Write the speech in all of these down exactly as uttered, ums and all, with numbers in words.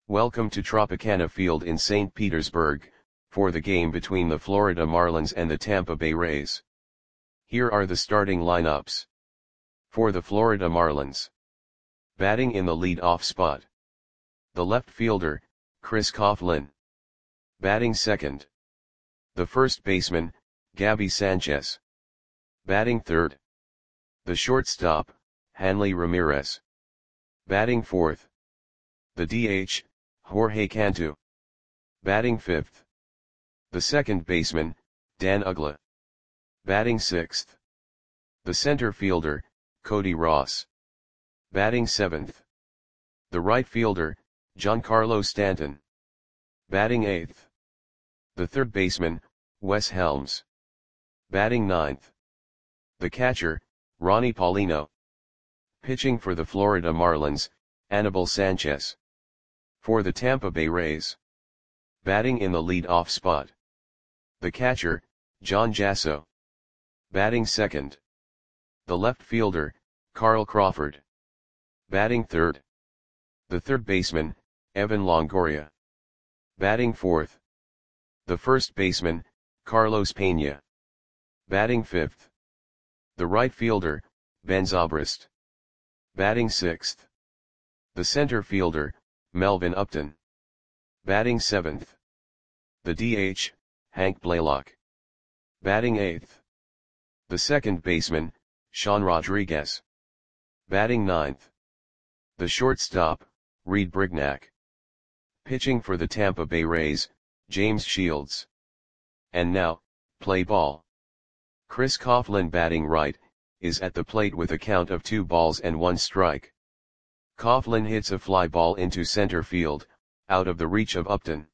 Welcome to Tropicana Field in Saint Petersburg, for the game between the Florida Marlins and the Tampa Bay Rays. Here are the starting lineups. For the Florida Marlins. Batting in the lead-off spot. The left fielder, Chris Coghlan. Batting second. The first baseman, Gabby Sanchez. Batting third. The shortstop, Hanley Ramirez. Batting fourth. The D H, Jorge Cantu. Batting fifth. The second baseman, Dan Uggla. Batting sixth. The center fielder, Cody Ross. Batting seventh. The right fielder, Giancarlo Stanton. Batting eighth. The third baseman, Wes Helms. Batting ninth. The catcher, Ronnie Paulino. Pitching for the Florida Marlins, Anibal Sanchez. For the Tampa Bay Rays. Batting in the lead-off spot. The catcher, John Jasso. Batting second. The left fielder, Carl Crawford. Batting third. The third baseman, Evan Longoria. Batting fourth. The first baseman, Carlos Pena. Batting fifth. The right fielder, Ben Zobrist. Batting sixth. The center fielder, Melvin Upton. Batting seventh. The D H, Hank Blaylock. Batting eighth. The second baseman, Sean Rodriguez. Batting ninth. The shortstop, Reed Brignac. Pitching for the Tampa Bay Rays, James Shields. And now, play ball. Chris Coghlan, batting right, is at the plate with a count of two balls and one strike. Coghlan hits a fly ball into center field, out of the reach of Upton.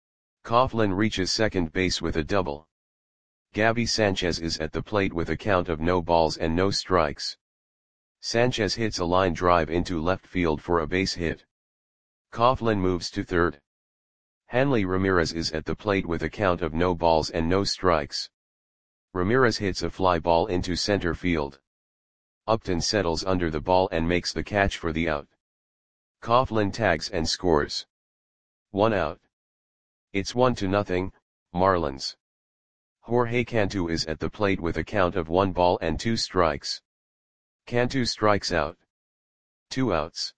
Coghlan reaches second base with a double. Gabby Sanchez is at the plate with a count of no balls and no strikes. Sanchez hits a line drive into left field for a base hit. Coghlan moves to third. Hanley Ramirez is at the plate with a count of no balls and no strikes. Ramirez hits a fly ball into center field. Upton settles under the ball and makes the catch for the out. Coghlan tags and scores. One out. It's one to nothing, Marlins. Jorge Cantu is at the plate with a count of one ball and two strikes. Cantu strikes out. Two outs.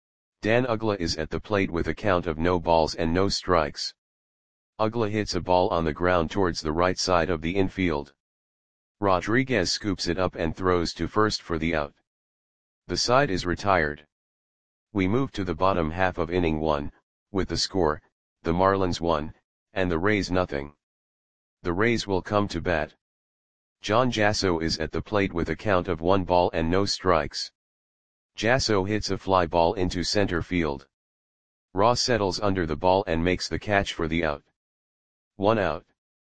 Dan Uggla is at the plate with a count of no balls and no strikes. Uggla hits a ball on the ground towards the right side of the infield. Rodriguez scoops it up and throws to first for the out. The side is retired. We move to the bottom half of inning one, with the score, the Marlins one, and the Rays nothing. The Rays will come to bat. John Jasso is at the plate with a count of one ball and no strikes. Jasso hits a fly ball into center field. Ross settles under the ball and makes the catch for the out. One out.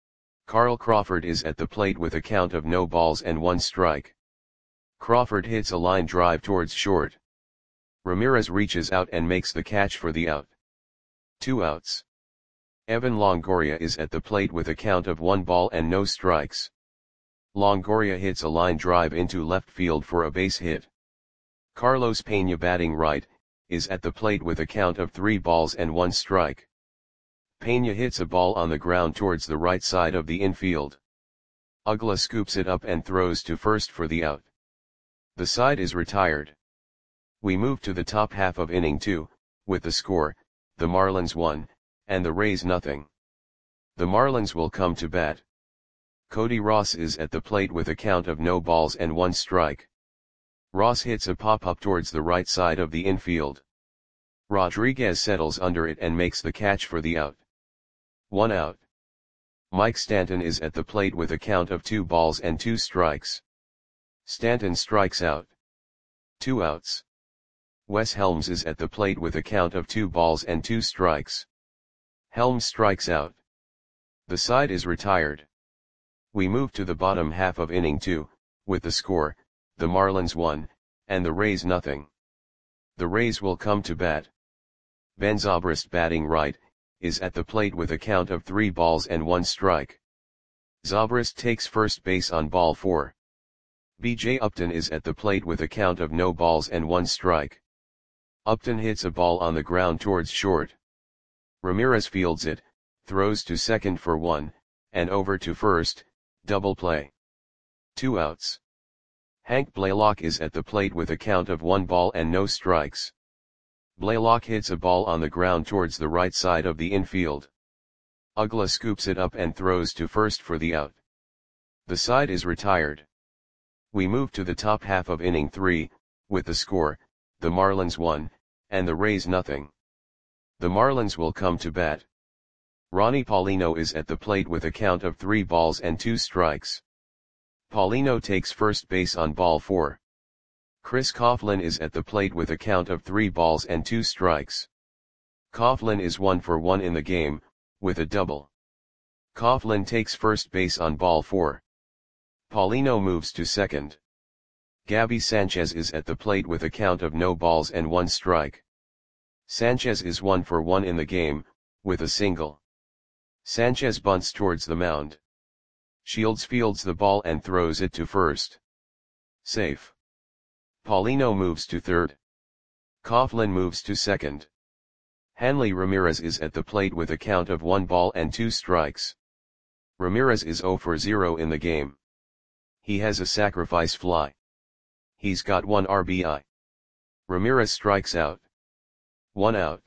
Carl Crawford is at the plate with a count of no balls and one strike. Crawford hits a line drive towards short. Ramirez reaches out and makes the catch for the out. Two outs. Evan Longoria is at the plate with a count of one ball and no strikes. Longoria hits a line drive into left field for a base hit. Carlos Pena, batting right, is at the plate with a count of three balls and one strike. Pena hits a ball on the ground towards the right side of the infield. Uggla scoops it up and throws to first for the out. The side is retired. We move to the top half of inning two, with the score, the Marlins one, and the Rays nothing. The Marlins will come to bat. Cody Ross is at the plate with a count of no balls and one strike. Ross hits a pop-up towards the right side of the infield. Rodriguez settles under it and makes the catch for the out. One out. Mike Stanton is at the plate with a count of two balls and two strikes. Stanton strikes out. Two outs. Wes Helms is at the plate with a count of two balls and two strikes. Helms strikes out. The side is retired. We move to the bottom half of inning two, with the score, the Marlins one, and the Rays nothing. The Rays will come to bat. Ben Zobrist, batting right, is at the plate with a count of three balls and one strike. Zobrist takes first base on ball four. B J Upton is at the plate with a count of no balls and one strike. Upton hits a ball on the ground towards short. Ramirez fields it, throws to second for one, and over to first, double play. Two outs. Hank Blaylock is at the plate with a count of one ball and no strikes. Blaylock hits a ball on the ground towards the right side of the infield. Uggla scoops it up and throws to first for the out. The side is retired. We move to the top half of inning three, with the score, the Marlins one, and the Rays nothing. The Marlins will come to bat. Ronnie Paulino is at the plate with a count of three balls and two strikes. Paulino takes first base on ball four. Chris Coughlin is at the plate with a count of three balls and two strikes. Coughlin is one for one in the game, with a double. Coughlin takes first base on ball four. Paulino moves to second. Gabby Sanchez is at the plate with a count of no balls and one strike. Sanchez is one for one in the game, with a single. Sanchez bunts towards the mound. Shields fields the ball and throws it to first. Safe. Paulino moves to third. Coughlin moves to second. Hanley Ramirez is at the plate with a count of one ball and two strikes. Ramirez is zero for zero in the game. He has a sacrifice fly. He's got one R B I. Ramirez strikes out. One out.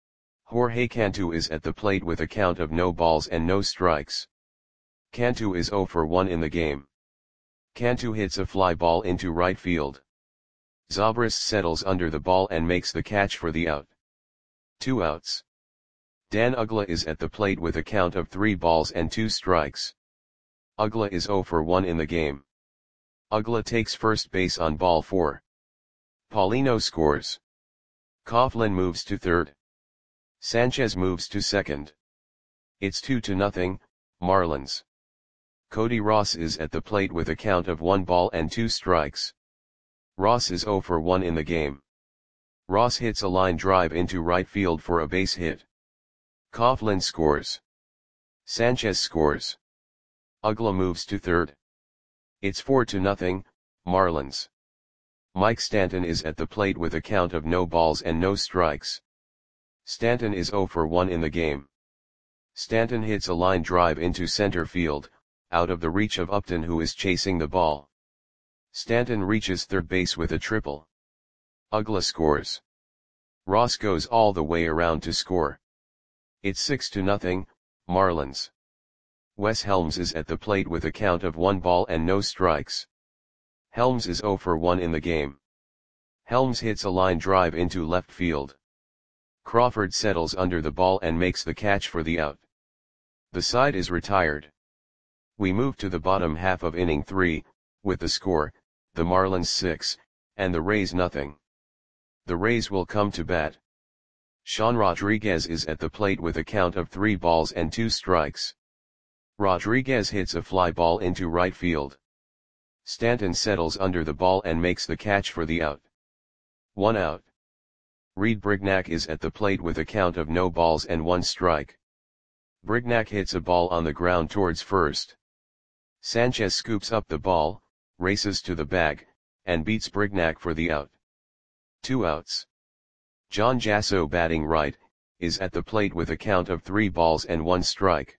Jorge Cantu is at the plate with a count of no balls and no strikes. Cantu is zero for one in the game. Cantu hits a fly ball into right field. Zobrist settles under the ball and makes the catch for the out. Two outs. Dan Uggla is at the plate with a count of three balls and two strikes. Uggla is zero for one in the game. Uggla takes first base on ball four. Paulino scores. Coughlin moves to third. Sanchez moves to second. It's two to nothing, Marlins. Cody Ross is at the plate with a count of one ball and two strikes. Ross is zero for one in the game. Ross hits a line drive into right field for a base hit. Coughlin scores. Sanchez scores. Uggla moves to third. It's four to nothing, Marlins. Mike Stanton is at the plate with a count of no balls and no strikes. Stanton is zero for one in the game. Stanton hits a line drive into center field, out of the reach of Upton who is chasing the ball. Stanton reaches third base with a triple. Uggla scores. Ross goes all the way around to score. It's six to nothing, Marlins. Wes Helms is at the plate with a count of one ball and no strikes. Helms is zero for one in the game. Helms hits a line drive into left field. Crawford settles under the ball and makes the catch for the out. The side is retired. We move to the bottom half of inning three, with the score, the Marlins six, and the Rays nothing. The Rays will come to bat. Sean Rodriguez is at the plate with a count of three balls and two strikes. Rodriguez hits a fly ball into right field. Stanton settles under the ball and makes the catch for the out. One out. Reed Brignac is at the plate with a count of no balls and one strike. Brignac hits a ball on the ground towards first. Sanchez scoops up the ball, races to the bag, and beats Brignac for the out. Two outs. John Jasso batting right, is at the plate with a count of three balls and one strike.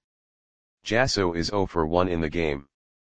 Jasso is zero for one in the game.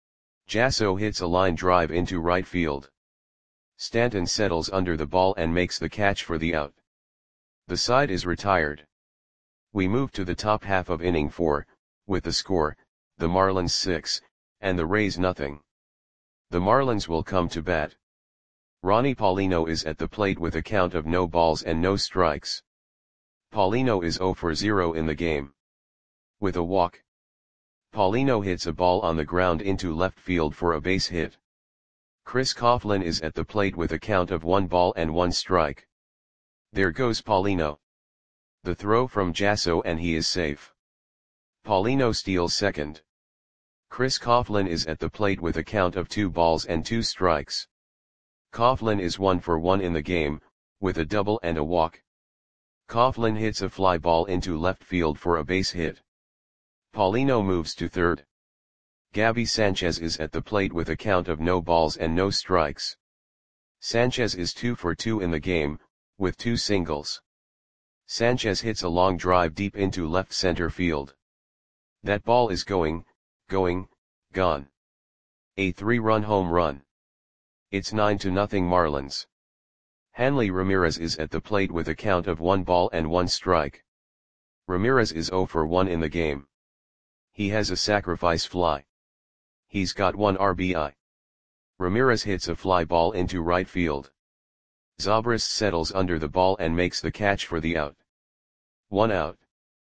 Jasso hits a line drive into right field. Stanton settles under the ball and makes the catch for the out. The side is retired. We move to the top half of inning four, with the score, the Marlins six, and the Rays nothing. The Marlins will come to bat. Ronnie Paulino is at the plate with a count of no balls and no strikes. Paulino is zero for zero in the game. With a walk. Paulino hits a ball on the ground into left field for a base hit. Chris Coughlin is at the plate with a count of one ball and one strike. There goes Paulino. The throw from Jasso and he is safe. Paulino steals second. Chris Coughlin is at the plate with a count of two balls and two strikes. Coughlin is one for one in the game, with a double and a walk. Coughlin hits a fly ball into left field for a base hit. Paulino moves to third. Gabby Sanchez is at the plate with a count of no balls and no strikes. Sanchez is two for two in the game, with two singles. Sanchez hits a long drive deep into left center field. That ball is going, going, gone. A three-run home run. It's nine to nothing Marlins. Hanley Ramirez is at the plate with a count of one ball and one strike. Ramirez is zero for one in the game. He has a sacrifice fly. He's got one R B I. Ramirez hits a fly ball into right field. Zobrist settles under the ball and makes the catch for the out. One out.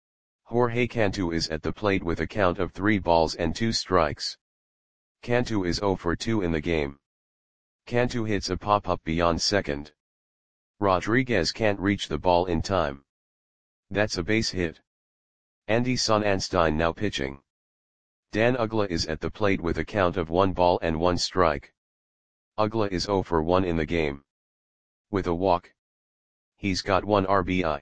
Jorge Cantu is at the plate with a count of three balls and two strikes. Cantu is zero for two in the game. Cantu hits a pop-up beyond second. Rodriguez can't reach the ball in time. That's a base hit. Andy Sonnanstine now pitching. Dan Uggla is at the plate with a count of one ball and one strike. Uggla is zero for one in the game. With a walk. He's got one R B I.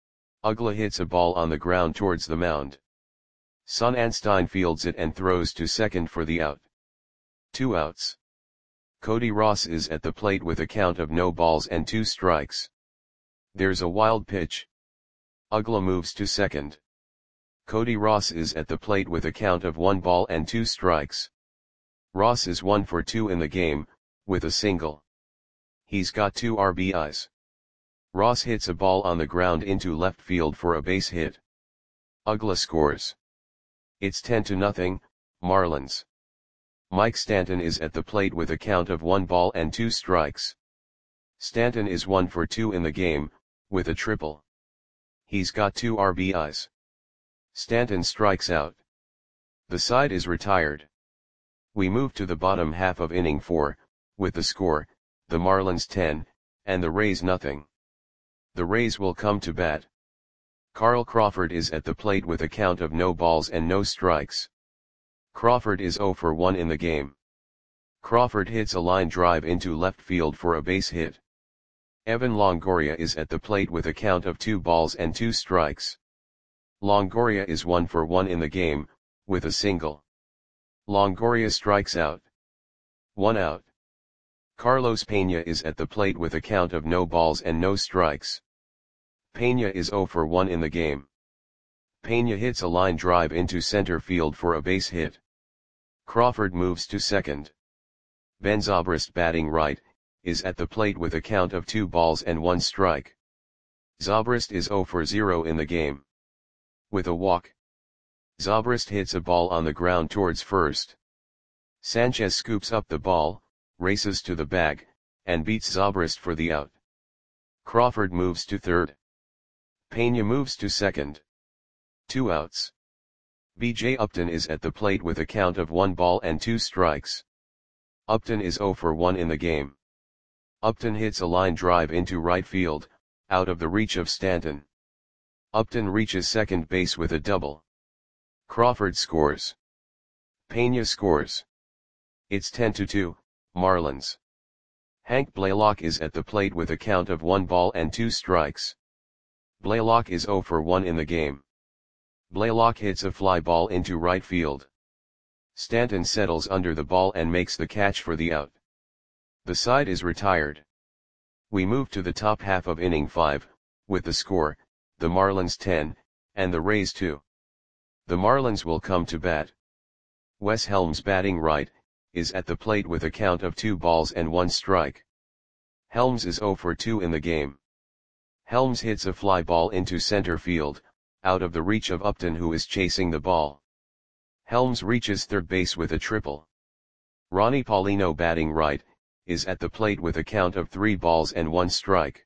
Uggla hits a ball on the ground towards the mound. Sonnanstine fields it and throws to second for the out. Two outs. Cody Ross is at the plate with a count of no balls and two strikes. There's a wild pitch. Uggla moves to second. Cody Ross is at the plate with a count of one ball and two strikes. Ross is one for two in the game, with a single. He's got two R B Is. Ross hits a ball on the ground into left field for a base hit. Uggla scores. It's ten to nothing, Marlins. Mike Stanton is at the plate with a count of one ball and two strikes. Stanton is one for two in the game, with a triple. He's got two R B Is. Stanton strikes out. The side is retired. We move to the bottom half of inning four, with the score, the Marlins ten, and the Rays nothing. The Rays will come to bat. Carl Crawford is at the plate with a count of no balls and no strikes. Crawford is zero for one in the game. Crawford hits a line drive into left field for a base hit. Evan Longoria is at the plate with a count of two balls and two strikes. Longoria is one for one in the game, with a single. Longoria strikes out. One out. Carlos Pena is at the plate with a count of no balls and no strikes. Pena is zero for one in the game. Pena hits a line drive into center field for a base hit. Crawford moves to second. Ben Zobrist, batting right, is at the plate with a count of two balls and one strike. Zobrist is zero for zero in the game. With a walk. Zobrist hits a ball on the ground towards first. Sanchez scoops up the ball, races to the bag, and beats Zobrist for the out. Crawford moves to third. Pena moves to second. Two outs. B J Upton is at the plate with a count of one ball and two strikes. Upton is zero for one in the game. Upton hits a line drive into right field, out of the reach of Stanton. Upton reaches second base with a double. Crawford scores. Pena scores. It's ten to two, Marlins. Hank Blaylock is at the plate with a count of one ball and two strikes. Blaylock is zero for one in the game. Blaylock hits a fly ball into right field. Stanton settles under the ball and makes the catch for the out. The side is retired. We move to the top half of inning five, with the score, the Marlins ten, and the Rays two. The Marlins will come to bat. Wes Helms, batting right, is at the plate with a count of two balls and one strike. Helms is zero for two in the game. Helms hits a fly ball into center field, out of the reach of Upton, who is chasing the ball. Helms reaches third base with a triple. Ronnie Paulino, batting right, is at the plate with a count of three balls and one strike.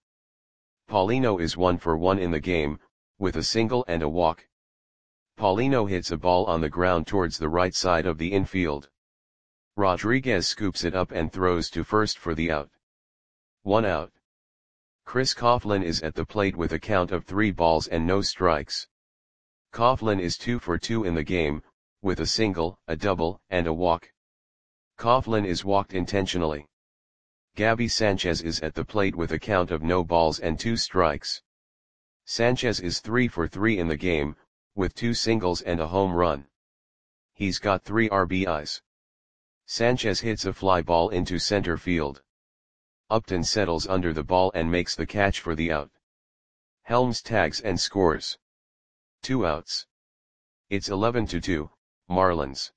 Paulino is one for one in the game, with a single and a walk. Paulino hits a ball on the ground towards the right side of the infield. Rodriguez scoops it up and throws to first for the out. One out. Chris Coughlin is at the plate with a count of three balls and no strikes. Coughlin is two for two in the game, with a single, a double, and a walk. Coughlin is walked intentionally. Gabby Sanchez is at the plate with a count of no balls and two strikes. Sanchez is three for three in the game, with two singles and a home run. He's got three R B Is. Sanchez hits a fly ball into center field. Upton settles under the ball and makes the catch for the out. Helms tags and scores. Two outs. It's eleven to two, Marlins.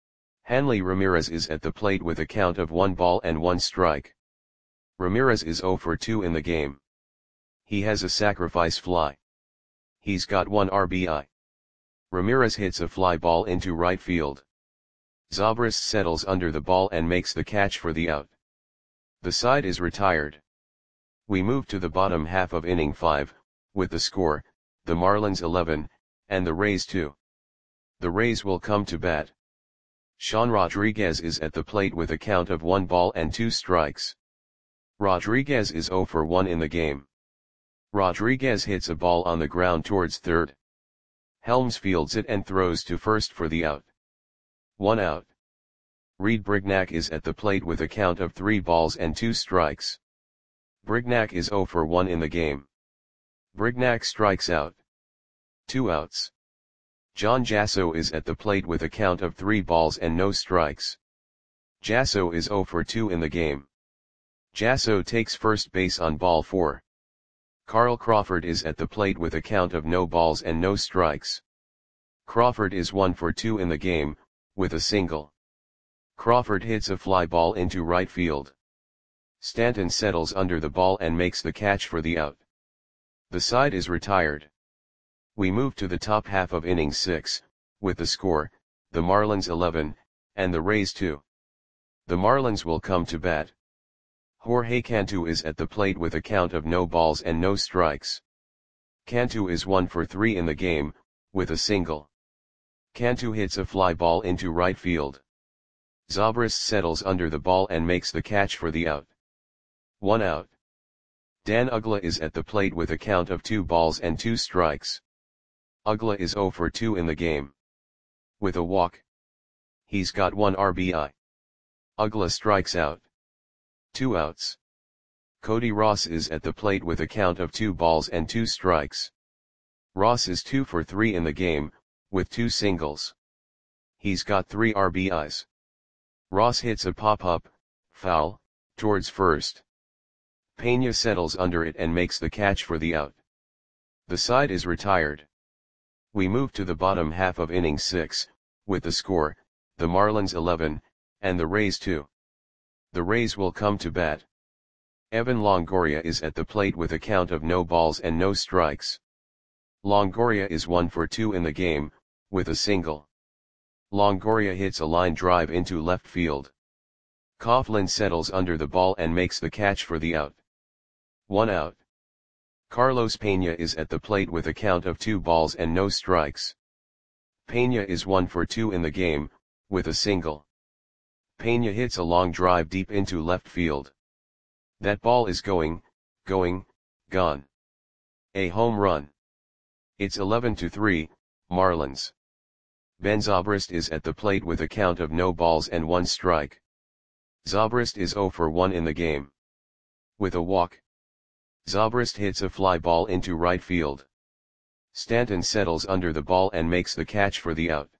Hanley Ramirez is at the plate with a count of one ball and one strike. Ramirez is oh for two in the game. He has a sacrifice fly. He's got one R B I. Ramirez hits a fly ball into right field. Zobrist settles under the ball and makes the catch for the out. The side is retired. We move to the bottom half of inning five, with the score, the Marlins eleven, and the Rays two. The Rays will come to bat. Sean Rodriguez is at the plate with a count of one ball and two strikes. Rodriguez is oh for one in the game. Rodriguez hits a ball on the ground towards third. Helms fields it and throws to first for the out. One out. Reed Brignac is at the plate with a count of three balls and two strikes. Brignac is oh for one in the game. Brignac strikes out. Two outs. John Jasso is at the plate with a count of three balls and no strikes. Jasso is oh for two in the game. Jasso takes first base on ball four. Carl Crawford is at the plate with a count of no balls and no strikes. Crawford is one for two in the game, with a single. Crawford hits a fly ball into right field. Stanton settles under the ball and makes the catch for the out. The side is retired. We move to the top half of inning six, with the score, the Marlins eleven, and the Rays two. The Marlins will come to bat. Jorge Cantu is at the plate with a count of no balls and no strikes. Cantu is one for three in the game, with a single. Cantu hits a fly ball into right field. Zobrist settles under the ball and makes the catch for the out. One out. Dan Uggla is at the plate with a count of two balls and two strikes. Uggla is oh for two in the game. With a walk. He's got one R B I. Uggla strikes out. Two outs. Cody Ross is at the plate with a count of two balls and two strikes. Ross is two for three in the game, with two singles. He's got three R B Is. Ross hits a pop-up, foul, towards first. Pena settles under it and makes the catch for the out. The side is retired. We move to the bottom half of inning six, with the score, the Marlins eleven, and the Rays two. The Rays will come to bat. Evan Longoria is at the plate with a count of no balls and no strikes. Longoria is one for two in the game, with a single. Longoria hits a line drive into left field. Coughlin settles under the ball and makes the catch for the out. One out. Carlos Pena is at the plate with a count of two balls and no strikes. Pena is one for two in the game, with a single. Pena hits a long drive deep into left field. That ball is going, going, gone. A home run. It's eleven to three, Marlins. Ben Zobrist is at the plate with a count of no balls and one strike. Zobrist is oh for one in the game. With a walk. Zobrist hits a fly ball into right field. Stanton settles under the ball and makes the catch for the out.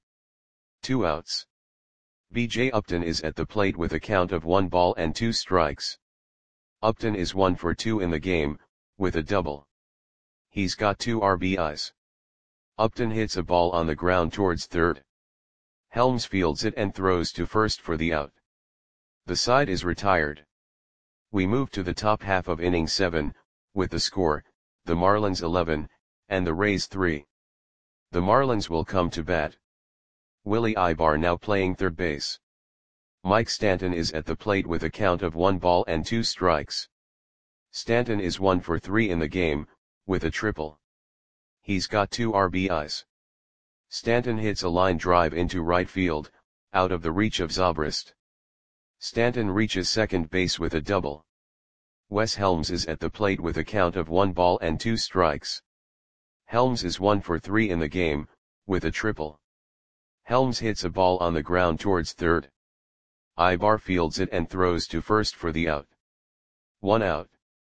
Two outs. B J Upton is at the plate with a count of one ball and two strikes. Upton is one for two in the game, with a double. He's got two R B Is. Upton hits a ball on the ground towards third. Helms fields it and throws to first for the out. The side is retired. We move to the top half of inning seven, with the score, the Marlins eleven, and the Rays three. The Marlins will come to bat. Willie Ibar now playing third base. Mike Stanton is at the plate with a count of one ball and two strikes. Stanton is one for three in the game, with a triple. He's got two R B Is. Stanton hits a line drive into right field, out of the reach of Zobrist. Stanton reaches second base with a double. Wes Helms is at the plate with a count of one ball and two strikes. Helms is one for three in the game, with a triple. Helms hits a ball on the ground towards third. Ibar fields it and throws to first for the out. One out.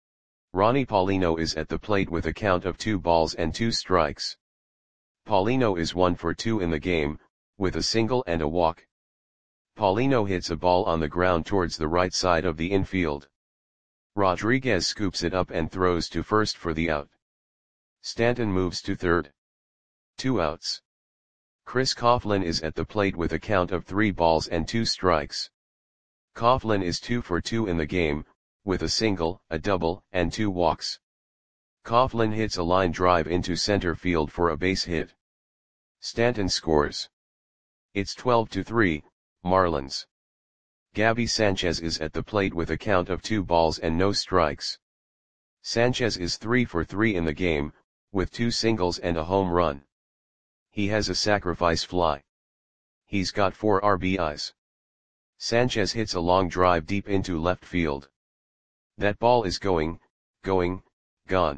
Ronnie Paulino is at the plate with a count of two balls and two strikes. Paulino is one for two in the game, with a single and a walk. Paulino hits a ball on the ground towards the right side of the infield. Rodriguez scoops it up and throws to first for the out. Stanton moves to third. Two outs. Chris Coughlin is at the plate with a count of three balls and two strikes. Coughlin is two for two in the game, with a single, a double, and two walks. Coughlin hits a line drive into center field for a base hit. Stanton scores. It's twelve to three, Marlins. Gabby Sanchez is at the plate with a count of two balls and no strikes. Sanchez is three for three in the game, with two singles and a home run. He has a sacrifice fly. He's got four R B Is. Sanchez hits a long drive deep into left field. That ball is going, going, gone.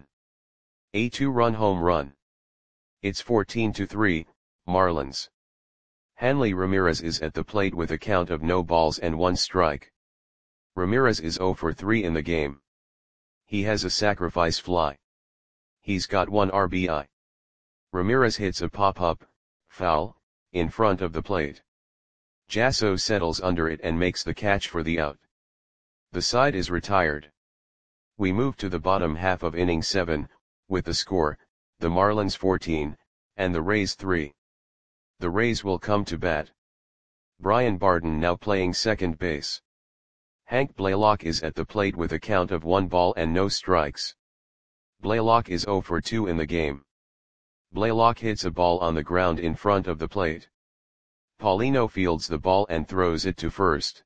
A two-run home run. It's fourteen to three, Marlins. Hanley Ramirez is at the plate with a count of no balls and one strike. Ramirez is zero for three in the game. He has a sacrifice fly. He's got one R B I. Ramirez hits a pop-up, foul, in front of the plate. Jasso settles under it and makes the catch for the out. The side is retired. We move to the bottom half of inning seven, with the score, the Marlins fourteen, and the Rays three. The Rays will come to bat. Brian Barton now playing second base. Hank Blaylock is at the plate with a count of one ball and no strikes. Blaylock is zero for two in the game. Blaylock hits a ball on the ground in front of the plate. Paulino fields the ball and throws it to first.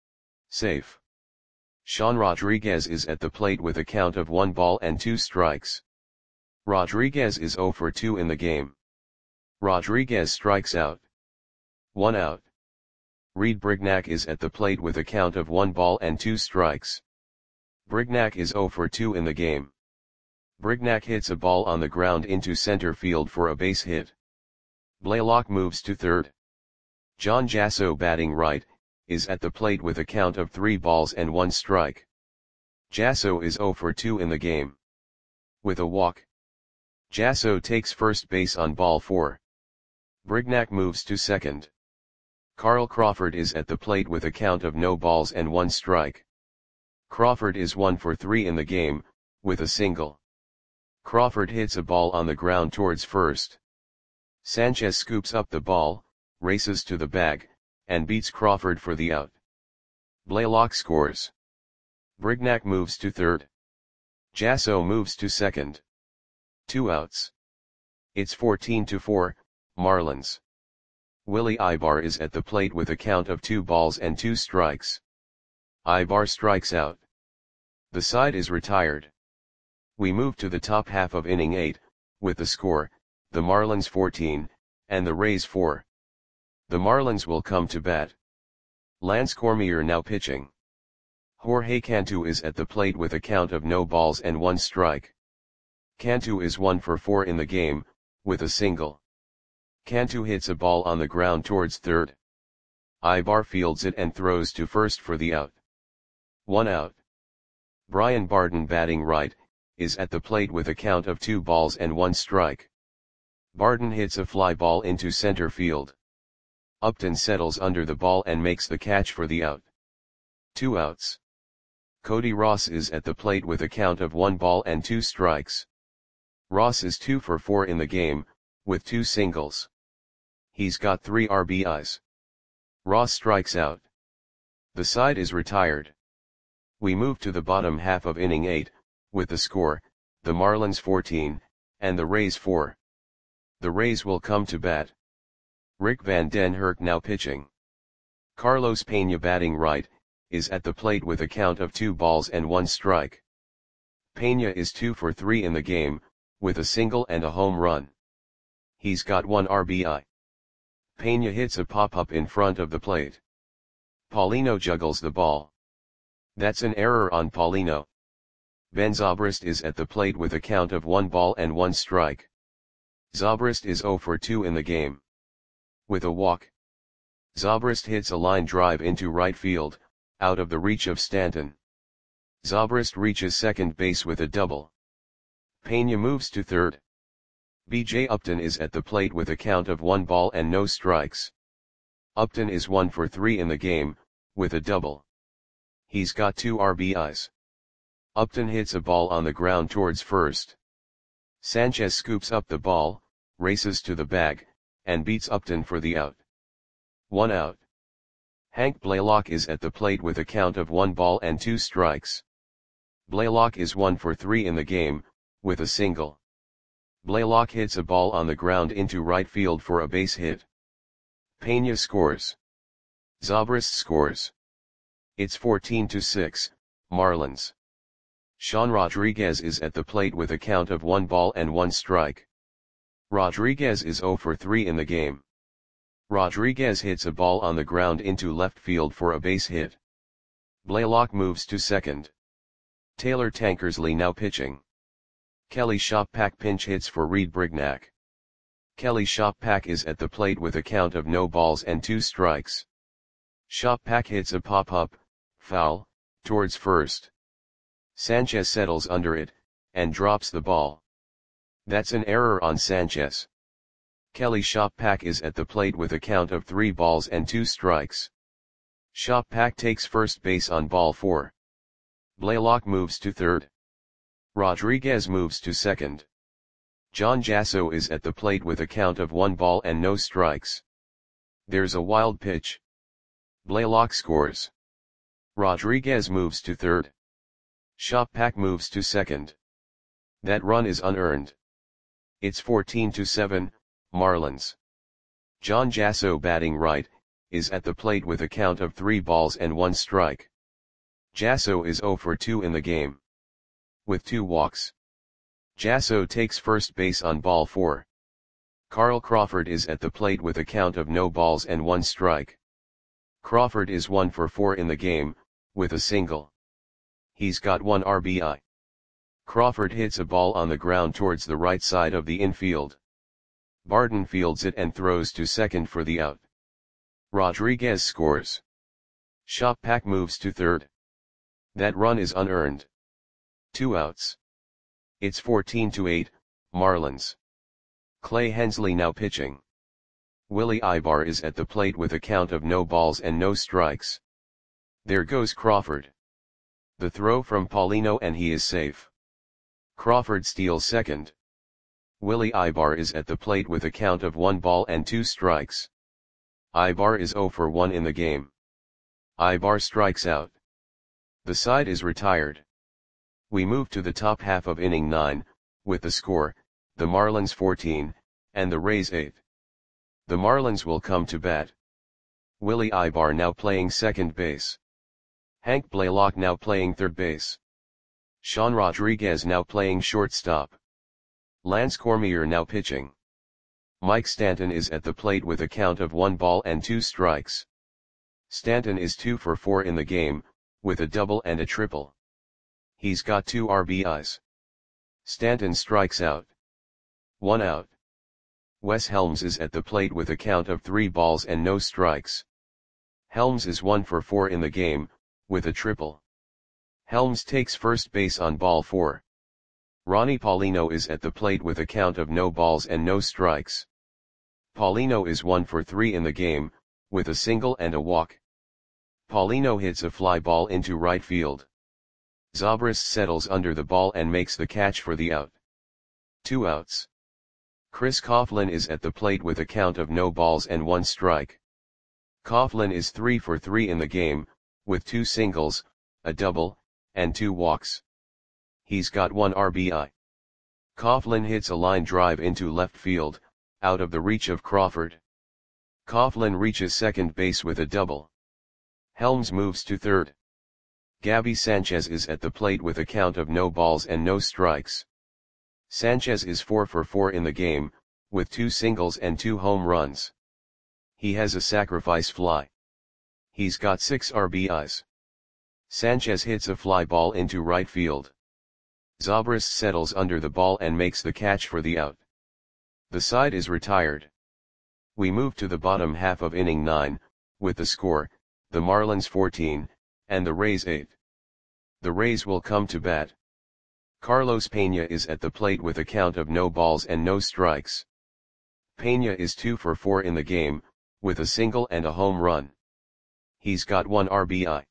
Safe. Sean Rodriguez is at the plate with a count of one ball and two strikes. Rodriguez is zero for two in the game. Rodriguez strikes out. One out. Reed Brignac is at the plate with a count of one ball and two strikes. Brignac is zero for two in the game. Brignac hits a ball on the ground into center field for a base hit. Blaylock moves to third. John Jasso, batting right, is at the plate with a count of three balls and one strike. Jasso is zero for two in the game. With a walk. Jasso takes first base on ball four. Brignac moves to second. Carl Crawford is at the plate with a count of no balls and one strike. Crawford is one for three in the game, with a single. Crawford hits a ball on the ground towards first. Sanchez scoops up the ball, races to the bag, and beats Crawford for the out. Blaylock scores. Brignac moves to third. Jasso moves to second. Two outs. It's fourteen to four, Marlins. Willie Ibar is at the plate with a count of two balls and two strikes. Ibar strikes out. The side is retired. We move to the top half of inning eight, with the score, the Marlins fourteen, and the Rays four. The Marlins will come to bat. Lance Cormier now pitching. Jorge Cantu is at the plate with a count of no balls and one strike. Cantu is one for four in the game, with a single. Cantu hits a ball on the ground towards third. Ibar fields it and throws to first for the out. One out. Brian Barton, batting right, is at the plate with a count of two balls and one strike. Barton hits a fly ball into center field. Upton settles under the ball and makes the catch for the out. Two outs. Cody Ross is at the plate with a count of one ball and two strikes. Ross is two for four in the game, with two singles. He's got three R B Is. Ross strikes out. The side is retired. We move to the bottom half of inning eight, with the score, the Marlins fourteen, and the Rays four. The Rays will come to bat. Rick Van Den Herk now pitching. Carlos Pena, batting right, is at the plate with a count of two balls and one strike. Pena is two for three in the game, with a single and a home run. He's got one R B I. Pena hits a pop-up in front of the plate. Paulino juggles the ball. That's an error on Paulino. Ben Zobrist is at the plate with a count of one ball and one strike. Zobrist is zero for two in the game. With a walk. Zobrist hits a line drive into right field, out of the reach of Stanton. Zobrist reaches second base with a double. Pena moves to third. B J Upton is at the plate with a count of one ball and no strikes. Upton is one for three in the game, with a double. He's got two R B Is. Upton hits a ball on the ground towards first. Sanchez scoops up the ball, races to the bag, and beats Upton for the out. One out. Hank Blaylock is at the plate with a count of one ball and two strikes. Blaylock is one for three in the game, with a single. Blaylock hits a ball on the ground into right field for a base hit. Pena scores. Zobrist scores. It's fourteen to six, Marlins. Sean Rodriguez is at the plate with a count of one ball and one strike. Rodriguez is zero for three in the game. Rodriguez hits a ball on the ground into left field for a base hit. Blaylock moves to second. Taylor Tankersley now pitching. Kelly Shoppak pinch hits for Reed Brignac. Kelly Shoppak is at the plate with a count of no balls and two strikes. Shoppak hits a pop-up, foul, towards first. Sanchez settles under it, and drops the ball. That's an error on Sanchez. Kelly Shoppak is at the plate with a count of three balls and two strikes. Shoppak takes first base on ball four. Blaylock moves to third. Rodriguez moves to second. John Jasso is at the plate with a count of one ball and no strikes. There's a wild pitch. Blaylock scores. Rodriguez moves to third. Shoppak moves to second. That run is unearned. It's fourteen to seven, Marlins. John Jasso batting right, is at the plate with a count of three balls and one strike. Jasso is zero for two in the game. With two walks. Jasso takes first base on ball four. Carl Crawford is at the plate with a count of no balls and one strike. Crawford is one for four in the game, with a single. He's got one R B I. Crawford hits a ball on the ground towards the right side of the infield. Barton fields it and throws to second for the out. Rodriguez scores. Shoppak moves to third. That run is unearned. Two outs. It's fourteen to eight, Marlins. Clay Hensley now pitching. Willie Ibar is at the plate with a count of no balls and no strikes. There goes Crawford. The throw from Paulino and he is safe. Crawford steals second. Willie Ibar is at the plate with a count of one ball and two strikes. Ibar is zero for one in the game. Ibar strikes out. The side is retired. We move to the top half of inning nine, with the score, the Marlins fourteen, and the Rays eight. The Marlins will come to bat. Willie Ibar now playing second base. Hank Blaylock now playing third base. Sean Rodriguez now playing shortstop. Lance Cormier now pitching. Mike Stanton is at the plate with a count of one ball and two strikes. Stanton is two for four in the game, with a double and a triple. He's got two R B Is. Stanton strikes out. One out. Wes Helms is at the plate with a count of three balls and no strikes. Helms is one for four in the game, with a triple. Helms takes first base on ball four. Ronnie Paulino is at the plate with a count of no balls and no strikes. Paulino is one for three in the game, with a single and a walk. Paulino hits a fly ball into right field. Zobrist settles under the ball and makes the catch for the out. Two outs. Chris Coughlin is at the plate with a count of no balls and one strike. Coughlin is three for three in the game, with two singles, a double, and two walks. He's got one R B I. Coughlin hits a line drive into left field, out of the reach of Crawford. Coughlin reaches second base with a double. Helms moves to third. Gabby Sanchez is at the plate with a count of no balls and no strikes. Sanchez is four for four in the game, with two singles and two home runs. He has a sacrifice fly. He's got six R B Is. Sanchez hits a fly ball into right field. Zobrist settles under the ball and makes the catch for the out. The side is retired. We move to the bottom half of inning nine, with the score, the Marlins fourteen, and the Rays eight. The Rays will come to bat. Carlos Pena is at the plate with a count of no balls and no strikes. Pena is two for four in the game, with a single and a home run. He's got one R B I.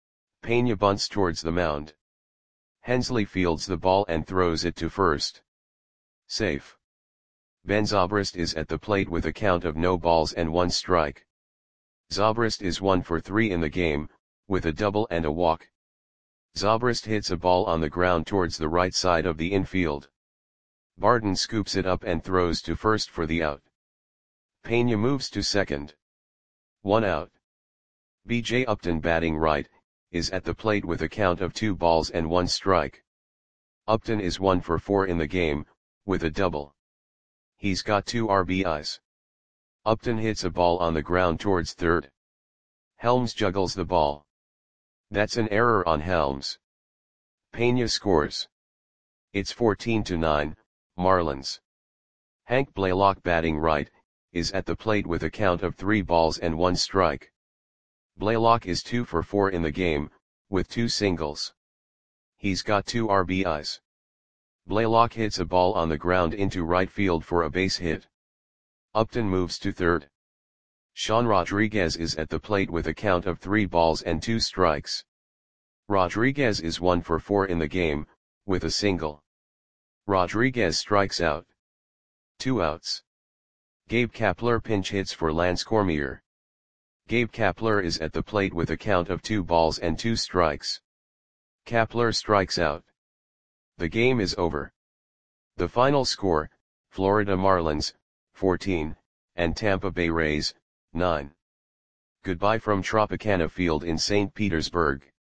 Pena bunts towards the mound. Hensley fields the ball and throws it to first. Safe. Ben Zobrist is at the plate with a count of no balls and one strike. Zobrist is one for three in the game, with a double and a walk. Zobrist hits a ball on the ground towards the right side of the infield. Barton scoops it up and throws to first for the out. Pena moves to second. One out. B J Upton, batting right, is at the plate with a count of two balls and one strike. Upton is one for four in the game, with a double. He's got two R B Is. Upton hits a ball on the ground towards third. Helms juggles the ball. That's an error on Helms. Pena scores. It's fourteen to nine, Marlins. Hank Blaylock, batting right, is at the plate with a count of three balls and one strike. Blaylock is two for four in the game, with two singles. He's got two R B Is. Blaylock hits a ball on the ground into right field for a base hit. Upton moves to third. Sean Rodriguez is at the plate with a count of three balls and two strikes. Rodriguez is one for four in the game, with a single. Rodriguez strikes out. Two outs. Gabe Kapler pinch hits for Lance Cormier. Gabe Kapler is at the plate with a count of two balls and two strikes. Kapler strikes out. The game is over. The final score, Florida Marlins, fourteen, and Tampa Bay Rays, nine. Goodbye from Tropicana Field in Saint Petersburg.